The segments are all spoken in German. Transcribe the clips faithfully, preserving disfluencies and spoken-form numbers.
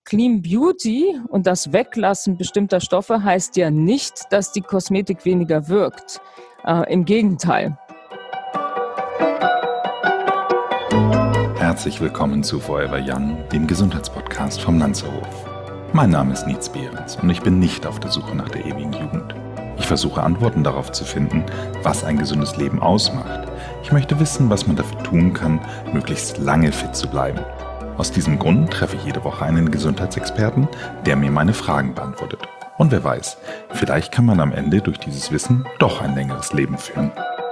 Clean Beauty und das Weglassen bestimmter Stoffe heißt ja nicht, dass die Kosmetik weniger wirkt. Äh, im Gegenteil. Herzlich willkommen zu Forever Young, dem Gesundheitspodcast vom Lanzerhof. Mein Name ist Nietz Behrens und ich bin nicht auf der Suche nach der ewigen Jugend. Ich versuche Antworten darauf zu finden, was ein gesundes Leben ausmacht. Ich möchte wissen, was man dafür tun kann, möglichst lange fit zu bleiben. Aus diesem Grund treffe ich jede Woche einen Gesundheitsexperten, der mir meine Fragen beantwortet. Und wer weiß, vielleicht kann man am Ende durch dieses Wissen doch ein längeres Leben führen.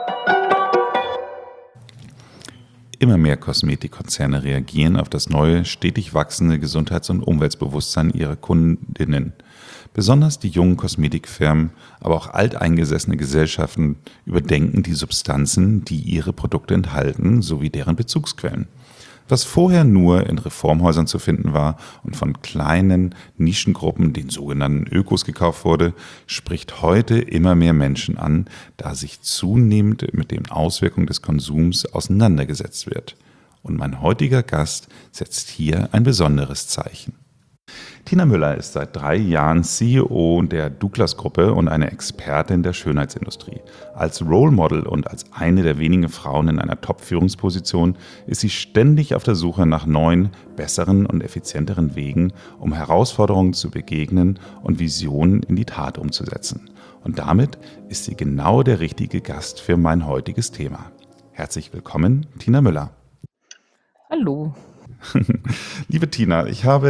Immer mehr Kosmetikkonzerne reagieren auf das neue, stetig wachsende Gesundheits- und Umweltbewusstsein ihrer Kundinnen. Besonders die jungen Kosmetikfirmen, aber auch alteingesessene Gesellschaften überdenken die Substanzen, die ihre Produkte enthalten, sowie deren Bezugsquellen. Was vorher nur in Reformhäusern zu finden war und von kleinen Nischengruppen, den sogenannten Ökos, gekauft wurde, spricht heute immer mehr Menschen an, da sich zunehmend mit den Auswirkungen des Konsums auseinandergesetzt wird. Und mein heutiger Gast setzt hier ein besonderes Zeichen. Tina Müller ist seit drei Jahren C E O der Douglas-Gruppe und eine Expertin der Schönheitsindustrie. Als Role Model und als eine der wenigen Frauen in einer Top-Führungsposition ist sie ständig auf der Suche nach neuen, besseren und effizienteren Wegen, um Herausforderungen zu begegnen und Visionen in die Tat umzusetzen. Und damit ist sie genau der richtige Gast für mein heutiges Thema. Herzlich willkommen, Tina Müller. Hallo. Liebe Tina, ich habe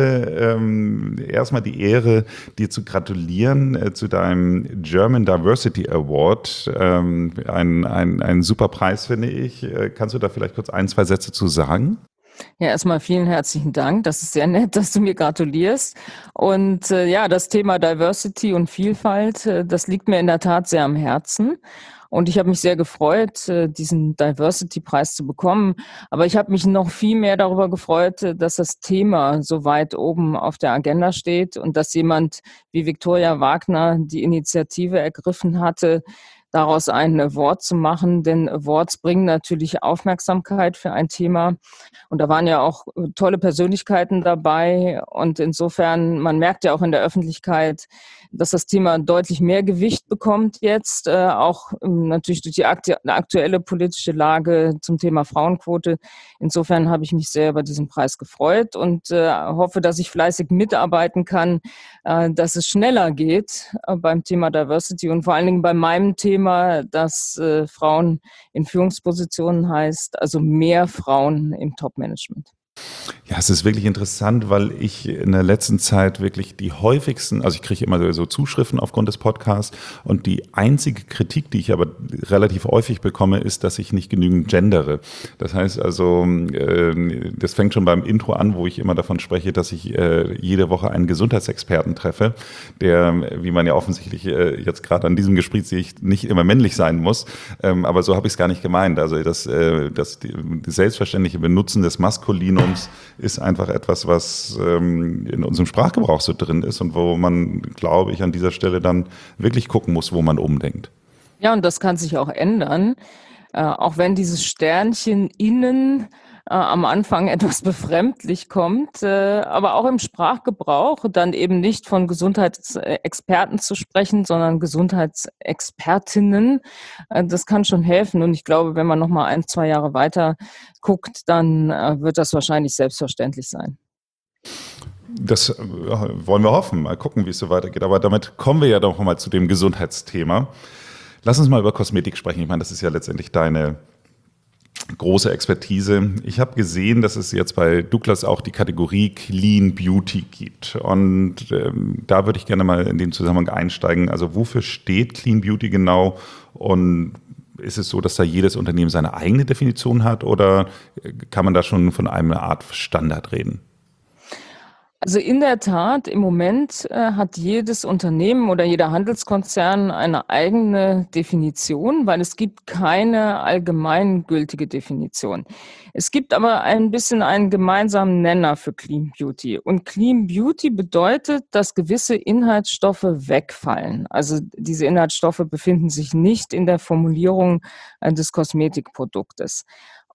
ähm, erstmal die Ehre, dir zu gratulieren äh, zu deinem German Diversity Award. Ähm, ein, ein, ein super Preis, finde ich. Äh, kannst du da vielleicht kurz ein, zwei Sätze zu sagen? Ja, erstmal vielen herzlichen Dank. Das ist sehr nett, dass du mir gratulierst. Und äh, ja, das Thema Diversity und Vielfalt, äh, das liegt mir in der Tat sehr am Herzen. Und ich habe mich sehr gefreut, äh, diesen Diversity-Preis zu bekommen. Aber ich habe mich noch viel mehr darüber gefreut, äh, dass das Thema so weit oben auf der Agenda steht und dass jemand wie Viktoria Wagner die Initiative ergriffen hatte, daraus ein Award zu machen, denn Awards bringen natürlich Aufmerksamkeit für ein Thema. Und da waren ja auch tolle Persönlichkeiten dabei. Und insofern, man merkt ja auch in der Öffentlichkeit, dass das Thema deutlich mehr Gewicht bekommt jetzt, äh, auch ähm, natürlich durch die aktu- aktuelle politische Lage zum Thema Frauenquote. Insofern habe ich mich sehr über diesen Preis gefreut und äh, hoffe, dass ich fleißig mitarbeiten kann, äh, dass es schneller geht äh, beim Thema Diversity und vor allen Dingen bei meinem Thema, dass äh, Frauen in Führungspositionen heißt, also mehr Frauen im Top-Management. Ja, es ist wirklich interessant, weil ich in der letzten Zeit wirklich die häufigsten, also ich kriege immer so Zuschriften aufgrund des Podcasts und die einzige Kritik, die ich aber relativ häufig bekomme, ist, dass ich nicht genügend gendere. Das heißt also, äh, das fängt schon beim Intro an, wo ich immer davon spreche, dass ich äh, jede Woche einen Gesundheitsexperten treffe, der, wie man ja offensichtlich äh, jetzt gerade an diesem Gespräch sehe, nicht immer männlich sein muss, ähm, aber so habe ich es gar nicht gemeint. Also das, äh, das die, das selbstverständliche Benutzen des Maskulinums ist einfach etwas, was ähm, in unserem Sprachgebrauch so drin ist und wo man, glaube ich, an dieser Stelle dann wirklich gucken muss, wo man umdenkt. Ja, und das kann sich auch ändern, äh, auch wenn dieses Sternchen innen äh, am Anfang etwas befremdlich kommt, äh, aber auch im Sprachgebrauch dann eben nicht von Gesundheitsexperten zu sprechen, sondern Gesundheitsexpertinnen. Äh, das kann schon helfen und ich glaube, wenn man noch mal ein, zwei Jahre weiter guckt, dann äh, wird das wahrscheinlich selbstverständlich sein. Das äh, wollen wir hoffen. Mal gucken, wie es so weitergeht. Aber damit kommen wir ja doch mal zu dem Gesundheitsthema. Lass uns mal über Kosmetik sprechen. Ich meine, das ist ja letztendlich deine große Expertise. Ich habe gesehen, dass es jetzt bei Douglas auch die Kategorie Clean Beauty gibt. Und ähm, da würde ich gerne mal in den Zusammenhang einsteigen. Also wofür steht Clean Beauty genau? Und ist es so, dass da jedes Unternehmen seine eigene Definition hat? Oder kann man da schon von einer Art Standard reden? Also in der Tat, im Moment äh, hat jedes Unternehmen oder jeder Handelskonzern eine eigene Definition, weil es gibt keine allgemeingültige Definition. Es gibt aber ein bisschen einen gemeinsamen Nenner für Clean Beauty. Und Clean Beauty bedeutet, dass gewisse Inhaltsstoffe wegfallen. Also diese Inhaltsstoffe befinden sich nicht in der Formulierung äh, des Kosmetikproduktes.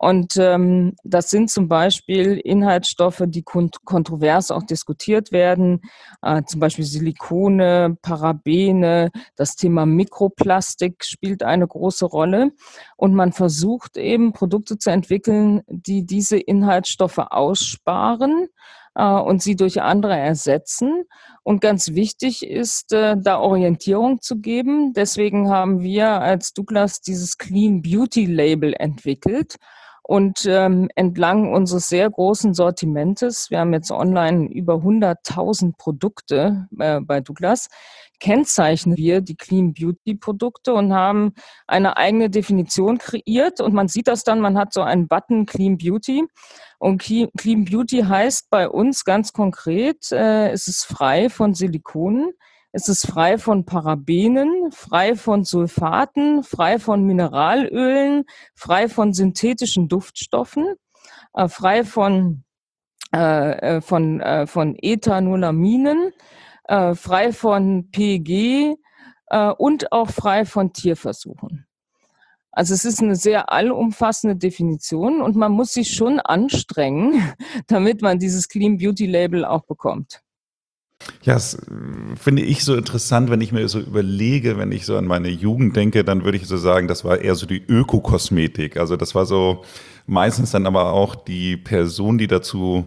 Und ähm, das sind zum Beispiel Inhaltsstoffe, die kont- kontrovers auch diskutiert werden, äh, zum Beispiel Silikone, Parabene, das Thema Mikroplastik spielt eine große Rolle. Und man versucht eben Produkte zu entwickeln, die diese Inhaltsstoffe aussparen äh, und sie durch andere ersetzen. Und ganz wichtig ist, äh, da Orientierung zu geben. Deswegen haben wir als Douglas dieses Clean Beauty Label entwickelt. Und ähm, entlang unseres sehr großen Sortimentes, wir haben jetzt online über hunderttausend Produkte äh, bei Douglas, kennzeichnen wir die Clean Beauty Produkte und haben eine eigene Definition kreiert. Und man sieht das dann, man hat so einen Button Clean Beauty. Und Clean Beauty heißt bei uns ganz konkret, äh, es ist frei von Silikonen, es ist frei von Parabenen, frei von Sulfaten, frei von Mineralölen, frei von synthetischen Duftstoffen, äh, frei von, äh, äh, von, äh, von Ethanolaminen, äh, frei von P G äh, und auch frei von Tierversuchen. Also es ist eine sehr allumfassende Definition und man muss sich schon anstrengen, damit man dieses Clean Beauty Label auch bekommt. Ja, das äh, finde ich so interessant, wenn ich mir so überlege, wenn ich so an meine Jugend denke, dann würde ich so sagen, das war eher so die Ökokosmetik. Also das war so meistens dann aber auch die Person, die dazu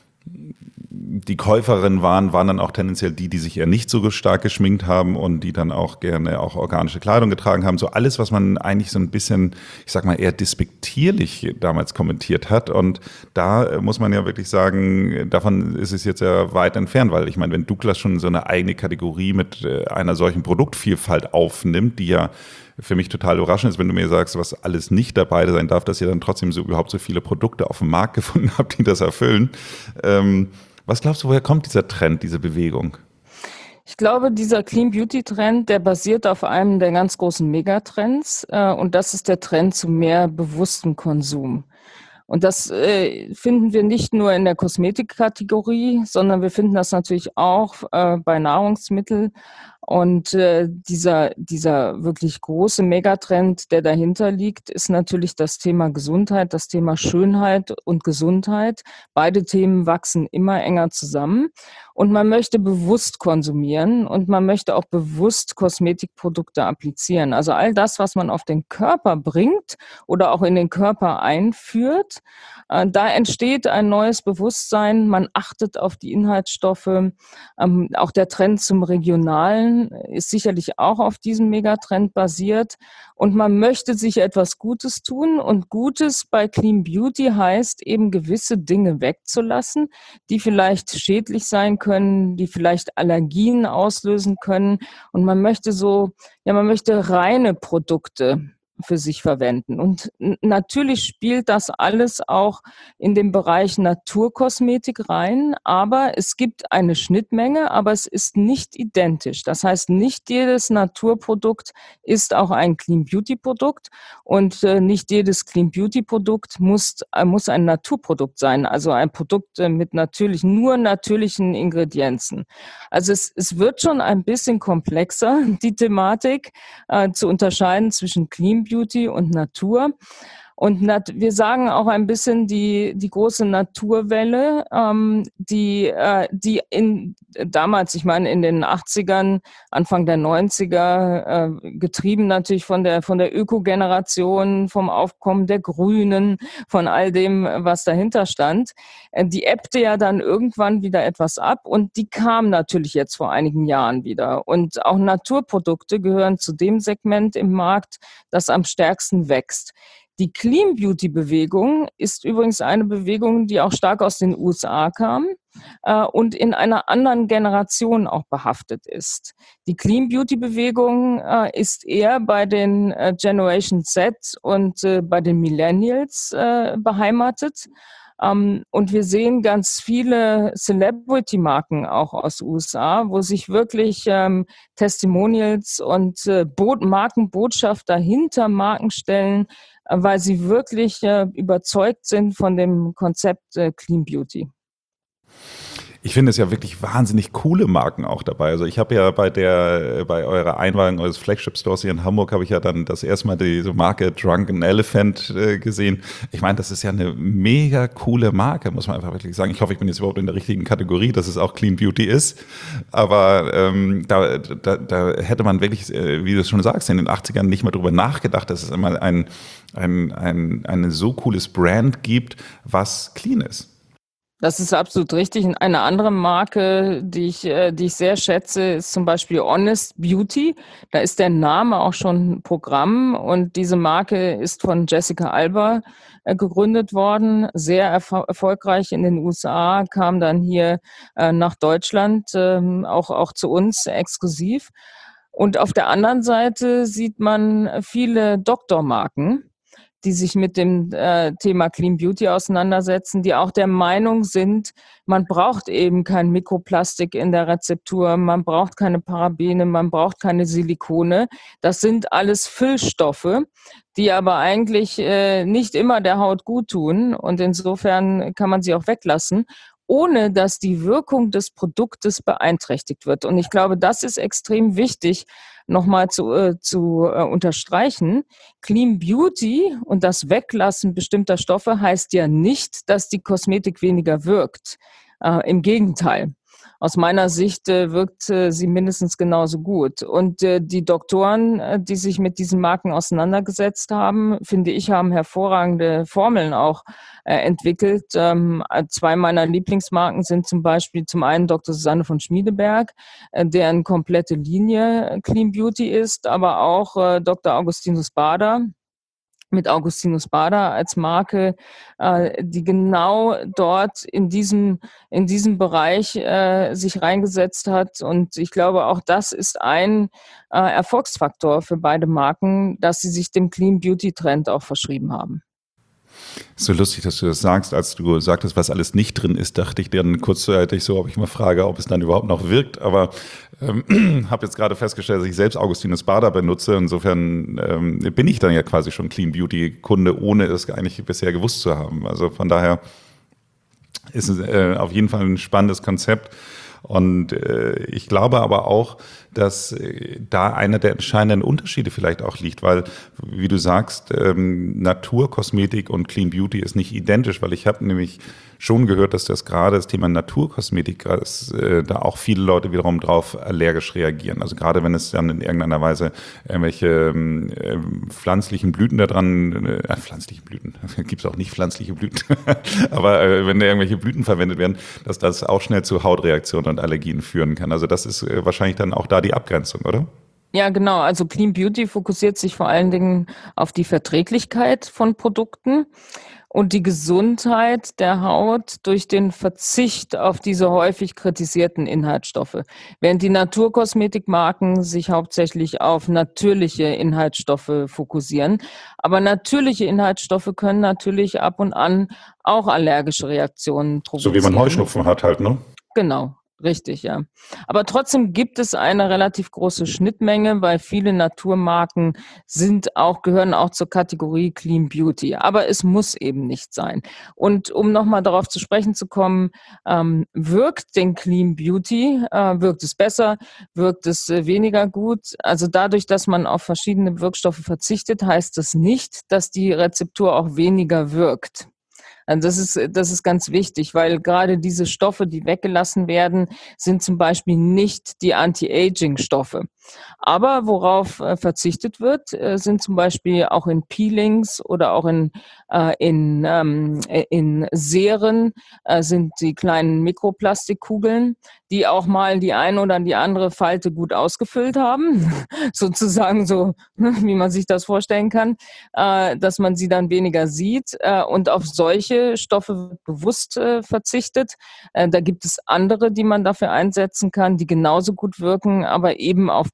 die Käuferinnen waren, waren dann auch tendenziell die, die sich eher nicht so stark geschminkt haben und die dann auch gerne auch organische Kleidung getragen haben. So alles, was man eigentlich so ein bisschen, ich sag mal, eher despektierlich damals kommentiert hat. Und da muss man ja wirklich sagen, davon ist es jetzt ja weit entfernt, weil ich meine, wenn Douglas schon so eine eigene Kategorie mit einer solchen Produktvielfalt aufnimmt, die ja für mich total überraschend ist, wenn du mir sagst, was alles nicht dabei sein darf, dass ihr dann trotzdem so überhaupt so viele Produkte auf dem Markt gefunden habt, die das erfüllen. Ähm, was glaubst du, woher kommt dieser Trend, diese Bewegung? Ich glaube, dieser Clean Beauty Trend, der basiert auf einem der ganz großen Megatrends äh, und das ist der Trend zu mehr bewusstem Konsum. Und das äh, finden wir nicht nur in der Kosmetikkategorie, sondern wir finden das natürlich auch äh, bei Nahrungsmitteln. Und äh, dieser, dieser wirklich große Megatrend, der dahinter liegt, ist natürlich das Thema Gesundheit, das Thema Schönheit und Gesundheit. Beide Themen wachsen immer enger zusammen. Und man möchte bewusst konsumieren und man möchte auch bewusst Kosmetikprodukte applizieren. Also all das, was man auf den Körper bringt oder auch in den Körper einführt, äh, da entsteht ein neues Bewusstsein. Man achtet auf die Inhaltsstoffe. Ähm, auch der Trend zum Regionalen ist sicherlich auch auf diesem Megatrend basiert. Und man möchte sich etwas Gutes tun. Und Gutes bei Clean Beauty heißt eben gewisse Dinge wegzulassen, die vielleicht schädlich sein können, die vielleicht Allergien auslösen können. Und man möchte so, ja, man möchte reine Produkte für sich verwenden. Und natürlich spielt das alles auch in den Bereich Naturkosmetik rein, aber es gibt eine Schnittmenge, aber es ist nicht identisch. Das heißt, nicht jedes Naturprodukt ist auch ein Clean Beauty Produkt und äh, nicht jedes Clean Beauty Produkt muss, äh, muss ein Naturprodukt sein, also ein Produkt äh, mit natürlich, nur natürlichen Ingredienzen. Also es, es wird schon ein bisschen komplexer, die Thematik, äh, zu unterscheiden zwischen Clean Beauty und Natur. Und nat- wir sagen auch ein bisschen die, die große Naturwelle, ähm, die, äh, die in, damals, ich meine in den achtzigern, Anfang der neunziger, äh, getrieben natürlich von der, von der Ökogeneration, vom Aufkommen der Grünen, von all dem, was dahinter stand, äh, die ebbte ja dann irgendwann wieder etwas ab und die kam natürlich jetzt vor einigen Jahren wieder. Und auch Naturprodukte gehören zu dem Segment im Markt, das am stärksten wächst. Die Clean Beauty Bewegung ist übrigens eine Bewegung, die auch stark aus den U S A kam äh, und in einer anderen Generation auch behaftet ist. Die Clean Beauty Bewegung äh, ist eher bei den äh, Generation Z und äh, bei den Millennials äh, beheimatet. Um, und wir sehen ganz viele Celebrity-Marken auch aus U S A, wo sich wirklich ähm, Testimonials und äh, Bo- Markenbotschafter hinter Marken stellen, äh, weil sie wirklich äh, überzeugt sind von dem Konzept äh, Clean Beauty. Ich finde es ja wirklich wahnsinnig coole Marken auch dabei. Also ich habe ja bei der, bei eurer Einweihung eures Flagship-Stores hier in Hamburg habe ich ja dann das erste Mal diese Marke Drunken Elephant äh, gesehen. Ich meine, das ist ja eine mega coole Marke, muss man einfach wirklich sagen. Ich hoffe, ich bin jetzt überhaupt in der richtigen Kategorie, dass es auch Clean Beauty ist. Aber ähm, da, da, da hätte man wirklich, äh, wie du es schon sagst, in den achtzigern nicht mal drüber nachgedacht, dass es immer ein, ein, ein, ein so cooles Brand gibt, was clean ist. Das ist absolut richtig. Und eine andere Marke, die ich, äh, die ich sehr schätze, ist zum Beispiel Honest Beauty. Da ist der Name auch schon ein Programm und diese Marke ist von Jessica Alba äh, gegründet worden. Sehr erfol- erfolgreich in den U S A, kam dann hier äh, nach Deutschland, ähm, auch, auch zu uns exklusiv. Und auf der anderen Seite sieht man viele Doktormarken, die sich mit dem äh, Thema Clean Beauty auseinandersetzen, die auch der Meinung sind, man braucht eben kein Mikroplastik in der Rezeptur, man braucht keine Parabene, man braucht keine Silikone. Das sind alles Füllstoffe, die aber eigentlich äh, nicht immer der Haut gut tun und insofern kann man sie auch weglassen, ohne dass die Wirkung des Produktes beeinträchtigt wird. Und ich glaube, das ist extrem wichtig, nochmal zu, äh, zu äh, unterstreichen. Clean Beauty und das Weglassen bestimmter Stoffe heißt ja nicht, dass die Kosmetik weniger wirkt. Äh, im Gegenteil. Aus meiner Sicht äh, wirkt äh, sie mindestens genauso gut. Und äh, die Doktoren, äh, die sich mit diesen Marken auseinandergesetzt haben, finde ich, haben hervorragende Formeln auch äh, entwickelt. Ähm, äh, zwei meiner Lieblingsmarken sind zum Beispiel zum einen Doktor Susanne von Schmiedeberg, äh, deren komplette Linie äh, Clean Beauty ist, aber auch äh, Doktor Augustinus Bader mit Augustinus Bader als Marke, äh, die genau dort in diesem, in diesem Bereich äh, sich reingesetzt hat. Und ich glaube, auch das ist ein äh, Erfolgsfaktor für beide Marken, dass sie sich dem Clean Beauty Trend auch verschrieben haben. So lustig, dass du das sagst. Als du sagtest, was alles nicht drin ist, dachte ich dann kurzzeitig so, ob ich mal frage, ob es dann überhaupt noch wirkt. Aber ähm, habe jetzt gerade festgestellt, dass ich selbst Augustinus Bader benutze. Insofern ähm, bin ich dann ja quasi schon Clean Beauty Kunde, ohne es eigentlich bisher gewusst zu haben. Also von daher ist es äh, auf jeden Fall ein spannendes Konzept. Und äh, ich glaube aber auch, dass äh, da einer der entscheidenden Unterschiede vielleicht auch liegt, weil, wie du sagst, ähm, Naturkosmetik und Clean Beauty ist nicht identisch, weil ich habe nämlich schon gehört, dass das gerade das Thema Naturkosmetik ist, äh, da auch viele Leute wiederum drauf allergisch reagieren. Also gerade wenn es dann in irgendeiner Weise irgendwelche äh, pflanzlichen Blüten da dran, äh, pflanzlichen Blüten, gibt es auch nicht pflanzliche Blüten, aber äh, wenn da irgendwelche Blüten verwendet werden, dass das auch schnell zu Hautreaktionen und Allergien führen kann. Also das ist äh, wahrscheinlich dann auch da die Abgrenzung, oder? Ja, genau. Also Clean Beauty fokussiert sich vor allen Dingen auf die Verträglichkeit von Produkten und die Gesundheit der Haut durch den Verzicht auf diese häufig kritisierten Inhaltsstoffe. Während die Naturkosmetikmarken sich hauptsächlich auf natürliche Inhaltsstoffe fokussieren. Aber natürliche Inhaltsstoffe können natürlich ab und an auch allergische Reaktionen So wie man provozieren. Heuschnupfen hat halt, ne? Genau, richtig, ja. Aber trotzdem gibt es eine relativ große Schnittmenge, weil viele Naturmarken sind auch, gehören auch zur Kategorie Clean Beauty. Aber es muss eben nicht sein. Und um nochmal darauf zu sprechen zu kommen, ähm, wirkt den Clean Beauty, äh, wirkt es besser, wirkt es äh, weniger gut? Also dadurch, dass man auf verschiedene Wirkstoffe verzichtet, heißt das nicht, dass die Rezeptur auch weniger wirkt. Also das ist, das ist ganz wichtig, weil gerade diese Stoffe, die weggelassen werden, sind zum Beispiel nicht die Anti-Aging-Stoffe. Aber worauf äh, verzichtet wird, äh, sind zum Beispiel auch in Peelings oder auch in, äh, in, ähm, in Seren äh, sind die kleinen Mikroplastikkugeln, die auch mal die eine oder die andere Falte gut ausgefüllt haben, sozusagen so, wie man sich das vorstellen kann, äh, dass man sie dann weniger sieht. Äh, und auf solche Stoffe wird bewusst äh, verzichtet. Äh, da gibt es andere, die man dafür einsetzen kann, die genauso gut wirken, aber eben auf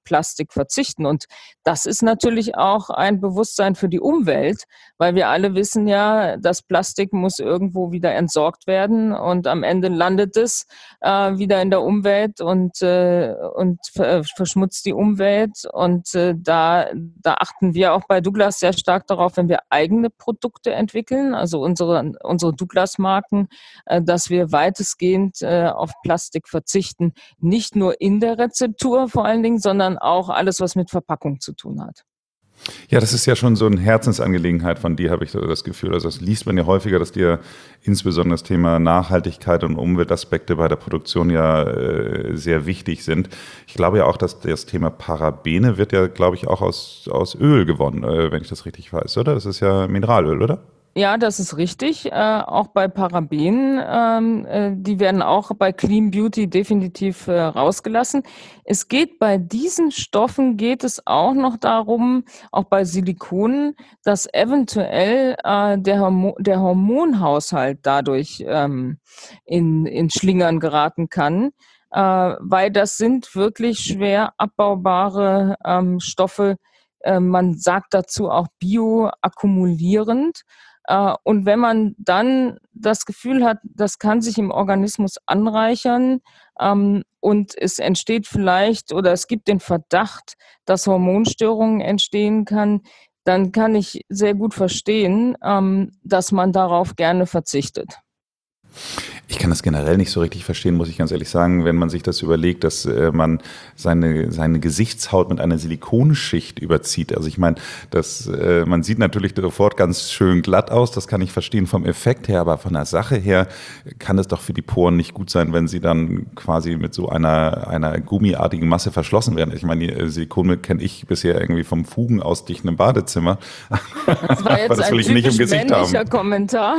Plastik verzichten. Und das ist natürlich auch ein Bewusstsein für die Umwelt, weil wir alle wissen ja, das Plastik muss irgendwo wieder entsorgt werden und am Ende landet es äh, wieder in der Umwelt und, äh, und ver verschmutzt die Umwelt. Und äh, da, da achten wir auch bei Douglas sehr stark darauf, wenn wir eigene Produkte entwickeln, also unsere, unsere Douglas-Marken, äh, dass wir weitestgehend äh, auf Plastik verzichten. Nicht nur in der Rezeptur vor allen Dingen, sondern auch alles, was mit Verpackung zu tun hat. Ja, das ist ja schon so eine Herzensangelegenheit von dir, habe ich so das Gefühl. Also das liest man ja häufiger, dass dir insbesondere das Thema Nachhaltigkeit und Umweltaspekte bei der Produktion ja äh, sehr wichtig sind. Ich glaube ja auch, dass das Thema Parabene wird ja, glaube ich, auch aus, aus Öl gewonnen, äh, wenn ich das richtig weiß, oder? Das ist ja Mineralöl, oder? Ja, das ist richtig. Äh, auch bei Parabenen, ähm, äh, die werden auch bei Clean Beauty definitiv äh, rausgelassen. Es geht bei diesen Stoffen geht es auch noch darum, auch bei Silikonen, dass eventuell äh, der, Hormo der Hormonhaushalt dadurch ähm, in, in Schlingern geraten kann, äh, weil das sind wirklich schwer abbaubare ähm, Stoffe. Äh, man sagt dazu auch bioakkumulierend. Äh, und wenn man dann das Gefühl hat, das kann sich im Organismus anreichern, ähm, und es entsteht vielleicht oder es gibt den Verdacht, dass Hormonstörungen entstehen kann, dann kann ich sehr gut verstehen, ähm, dass man darauf gerne verzichtet. Ich kann das generell nicht so richtig verstehen, muss ich ganz ehrlich sagen, wenn man sich das überlegt, dass äh, man seine, seine Gesichtshaut mit einer Silikonschicht überzieht. Also ich meine, das, äh, man sieht natürlich sofort ganz schön glatt aus, das kann ich verstehen vom Effekt her, aber von der Sache her kann es doch für die Poren nicht gut sein, wenn sie dann quasi mit so einer, einer gummiartigen Masse verschlossen werden. Ich meine, die Silikone kenne ich bisher irgendwie vom Fugen ausdichten im Badezimmer. Das war jetzt das ein will ich nicht im typisch Gesicht männlicher haben. Kommentar.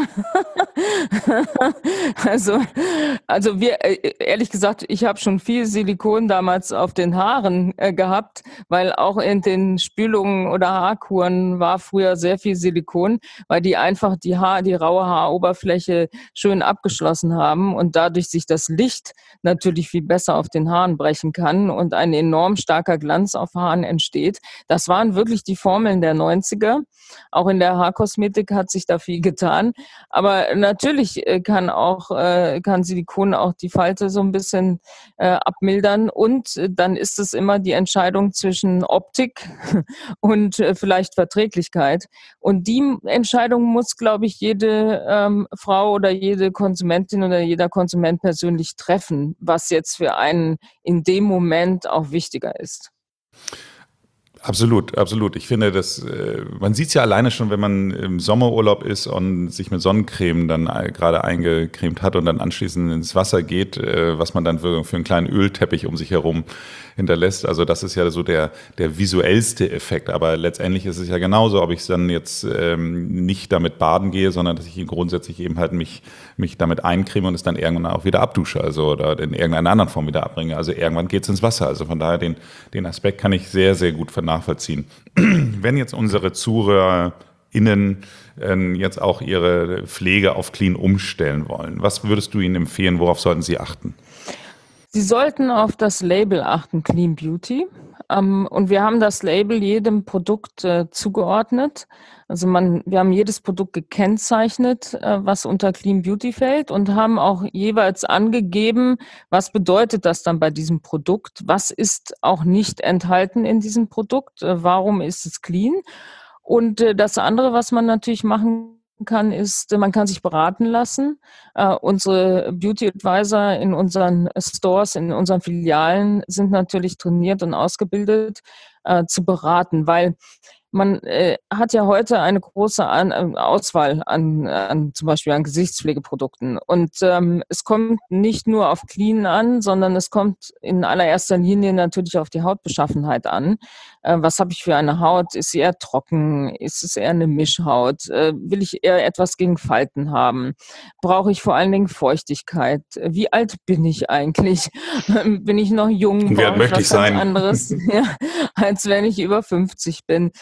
Also, also wir, äh, ehrlich gesagt, ich habe schon viel Silikon damals auf den Haaren äh, gehabt, weil auch in den Spülungen oder Haarkuren war früher sehr viel Silikon, weil die einfach die Haar, die raue Haaroberfläche schön abgeschlossen haben und dadurch sich das Licht natürlich viel besser auf den Haaren brechen kann und ein enorm starker Glanz auf Haaren entsteht. Das waren wirklich die Formeln der neunziger. Auch in der Haarkosmetik hat sich da viel getan. Aber natürlich äh, kann auch äh, kann Silikon auch die Falte so ein bisschen äh, abmildern. Und äh, dann ist es immer die Entscheidung zwischen Optik und äh, vielleicht Verträglichkeit. Und die Entscheidung muss, glaube ich, jede ähm, Frau oder jede Konsumentin oder jeder Konsument persönlich treffen, was jetzt für einen in dem Moment auch wichtiger ist. Absolut, absolut. Ich finde, dass äh, man sieht es ja alleine schon, wenn man im Sommerurlaub ist und sich mit Sonnencreme dann äh, gerade eingecremt hat und dann anschließend ins Wasser geht, äh, was man dann für, für einen kleinen Ölteppich um sich herum hinterlässt. Also das ist ja so der der visuellste Effekt. Aber letztendlich ist es ja genauso, ob ich dann jetzt ähm, nicht damit baden gehe, sondern dass ich grundsätzlich eben halt mich mich damit eincreme und es dann irgendwann auch wieder abdusche, also oder in irgendeiner anderen Form wieder abbringe. Also irgendwann geht es ins Wasser. Also von daher den den Aspekt kann ich sehr sehr gut nachvollziehen. Wenn jetzt unsere ZuhörerInnen äh, jetzt auch ihre Pflege auf Clean umstellen wollen, was würdest du ihnen empfehlen, worauf sollten sie achten? Sie sollten auf das Label achten, Clean Beauty. Ähm, und wir haben das Label jedem Produkt äh, zugeordnet. Also man, wir haben jedes Produkt gekennzeichnet, äh, was unter Clean Beauty fällt und haben auch jeweils angegeben, was bedeutet das dann bei diesem Produkt? Was ist auch nicht enthalten in diesem Produkt? Äh, warum ist es clean? Und äh, das andere, was man natürlich machen kann, ist, man kann sich beraten lassen. Uh, unsere Beauty Advisor in unseren Stores, in unseren Filialen sind natürlich trainiert und ausgebildet, uh, zu beraten, weil man äh, hat ja heute eine große an, äh, Auswahl an, an zum Beispiel an Gesichtspflegeprodukten. Und ähm, es kommt nicht nur auf Clean an, sondern es kommt in allererster Linie natürlich auf die Hautbeschaffenheit an. Äh, was habe ich für eine Haut? Ist sie eher trocken? Ist es eher eine Mischhaut? Äh, will ich eher etwas gegen Falten haben? Brauche ich vor allen Dingen Feuchtigkeit? Wie alt bin ich eigentlich? Bin ich noch jung? Wer Brauche ich möchte was ich ganz sein? anderes, ja, als wenn ich über fünfzig bin?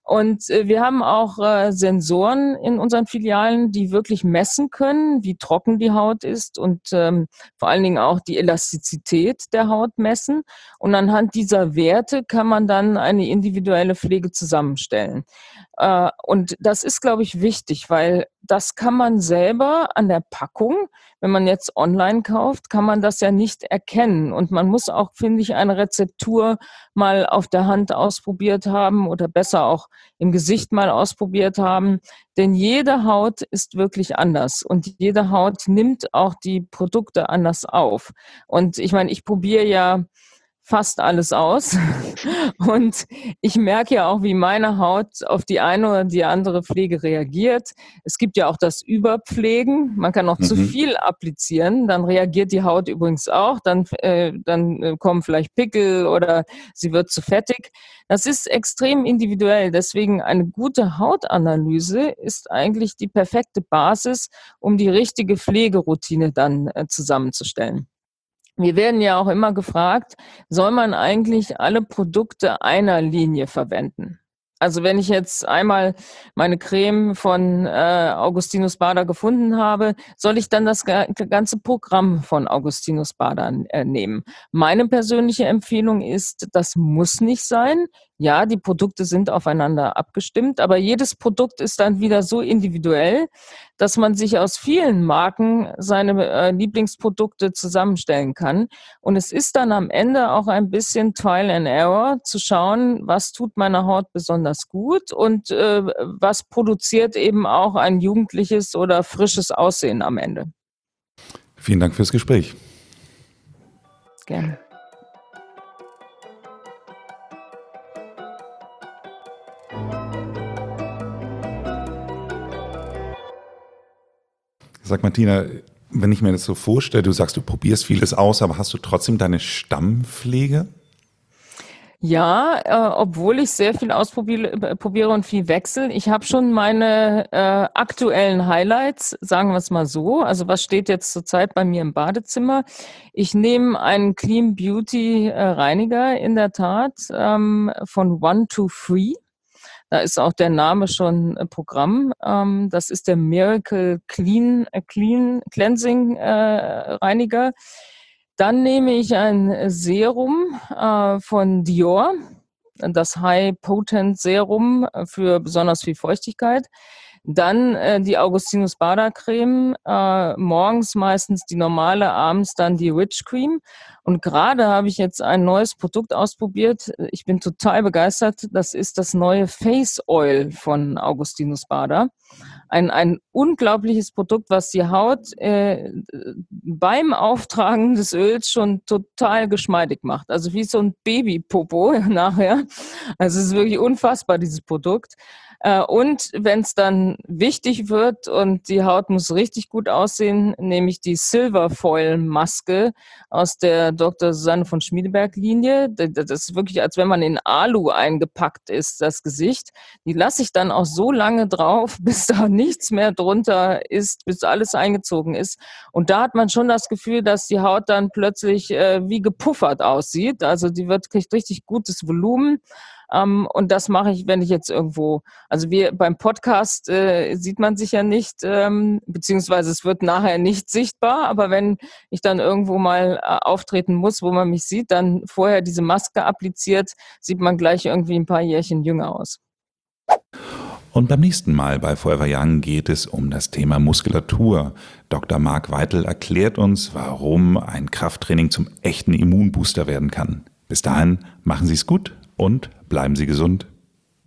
Und äh, wir haben auch äh, Sensoren in unseren Filialen, die wirklich messen können, wie trocken die Haut ist und ähm, vor allen Dingen auch die Elastizität der Haut messen. Und anhand dieser Werte kann man dann eine individuelle Pflege zusammenstellen. Äh, und das ist, glaube ich, wichtig, weil das kann man selber an der Packung, wenn man jetzt online kauft, kann man das ja nicht erkennen. Und man muss auch, finde ich, eine Rezeptur mal auf der Hand ausprobiert haben oder besser auch im Gesicht mal ausprobiert haben. Denn jede Haut ist wirklich anders und jede Haut nimmt auch die Produkte anders auf. Und ich meine, ich probiere ja fast alles aus. Und ich merke ja auch, wie meine Haut auf die eine oder die andere Pflege reagiert. Es gibt ja auch das Überpflegen. Man kann auch mhm. zu viel applizieren. Dann reagiert die Haut übrigens auch. Dann, äh, dann kommen vielleicht Pickel oder sie wird zu fettig. Das ist extrem individuell. Deswegen eine gute Hautanalyse ist eigentlich die perfekte Basis, um die richtige Pflegeroutine dann äh, zusammenzustellen. Wir werden ja auch immer gefragt, soll man eigentlich alle Produkte einer Linie verwenden? Also wenn ich jetzt einmal meine Creme von äh, Augustinus Bader gefunden habe, soll ich dann das ganze Programm von Augustinus Bader äh, nehmen? Meine persönliche Empfehlung ist, das muss nicht sein. Ja, die Produkte sind aufeinander abgestimmt, aber jedes Produkt ist dann wieder so individuell, dass man sich aus vielen Marken seine äh, Lieblingsprodukte zusammenstellen kann. Und es ist dann am Ende auch ein bisschen Trial and Error, zu schauen, was tut meiner Haut besonders gut und äh, was produziert eben auch ein jugendliches oder frisches Aussehen am Ende. Vielen Dank fürs Gespräch. Gerne. Sag Martina, wenn ich mir das so vorstelle, du sagst, du probierst vieles aus, aber hast du trotzdem deine Stammpflege? Ja, äh, obwohl ich sehr viel ausprobiere probiere und viel wechsle. Ich habe schon meine äh, aktuellen Highlights, sagen wir es mal so. Also was steht jetzt zurzeit bei mir im Badezimmer? Ich nehme einen Clean Beauty äh, Reiniger in der Tat ähm, von One to Free. Da ist auch der Name schon äh, Programm. Ähm, das ist der Miracle Clean, äh, Clean Cleansing äh, Reiniger. Dann nehme ich ein Serum äh, von Dior, das High Potent Serum für besonders viel Feuchtigkeit. Dann äh, die Augustinus Bader Creme, äh, morgens meistens die normale, abends dann die Rich Cream. Und gerade habe ich jetzt ein neues Produkt ausprobiert. Ich bin total begeistert. Das ist das neue Face Oil von Augustinus Bader. Ein, ein unglaubliches Produkt, was die Haut äh, beim Auftragen des Öls schon total geschmeidig macht. Also wie so ein Babypopo nachher. Also es ist wirklich unfassbar, dieses Produkt. Und wenn es dann wichtig wird und die Haut muss richtig gut aussehen, nehme ich die Silver Foil Maske aus der Doktor Susanne von Schmiedeberg Linie. Das ist wirklich, als wenn man in Alu eingepackt ist, das Gesicht. Die lasse ich dann auch so lange drauf, bis da nichts mehr drunter ist, bis alles eingezogen ist. Und da hat man schon das Gefühl, dass die Haut dann plötzlich äh, wie gepuffert aussieht. Also die wird, kriegt richtig gutes Volumen. Um, und das mache ich, wenn ich jetzt irgendwo, also wir beim Podcast äh, sieht man sich ja nicht, ähm, beziehungsweise es wird nachher nicht sichtbar, aber wenn ich dann irgendwo mal äh, auftreten muss, wo man mich sieht, dann vorher diese Maske appliziert, sieht man gleich irgendwie ein paar Jährchen jünger aus. Und beim nächsten Mal bei Forever Young geht es um das Thema Muskulatur. Doktor Marc Weitel erklärt uns, warum ein Krafttraining zum echten Immunbooster werden kann. Bis dahin, machen Sie es gut und bleiben Sie gesund.